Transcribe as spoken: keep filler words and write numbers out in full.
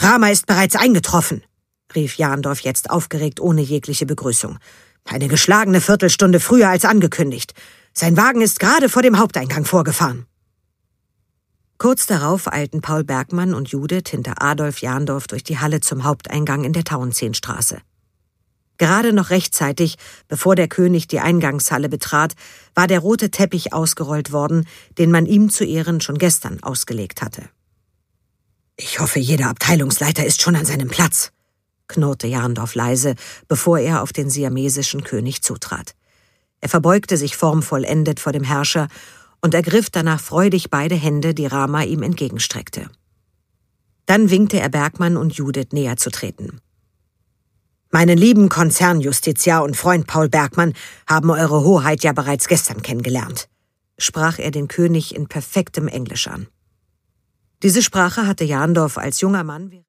Rama ist bereits eingetroffen«, rief Jandorf jetzt aufgeregt ohne jegliche Begrüßung. »Eine geschlagene Viertelstunde früher als angekündigt. Sein Wagen ist gerade vor dem Haupteingang vorgefahren.« Kurz darauf eilten Paul Bergmann und Judith hinter Adolf Jandorf durch die Halle zum Haupteingang in der Tauentzienstraße. Gerade noch rechtzeitig, bevor der König die Eingangshalle betrat, war der rote Teppich ausgerollt worden, den man ihm zu Ehren schon gestern ausgelegt hatte. »Ich hoffe, jeder Abteilungsleiter ist schon an seinem Platz«, knurrte Jandorf leise, bevor er auf den siamesischen König zutrat. Er verbeugte sich formvollendet vor dem Herrscher und ergriff danach freudig beide Hände, die Rama ihm entgegenstreckte. Dann winkte er Bergmann und Judith näher zu treten. »Meinen lieben Konzernjustiziar und Freund Paul Bergmann haben Eure Hoheit ja bereits gestern kennengelernt«, sprach er den König in perfektem Englisch an. Diese Sprache hatte Jandorf als junger Mann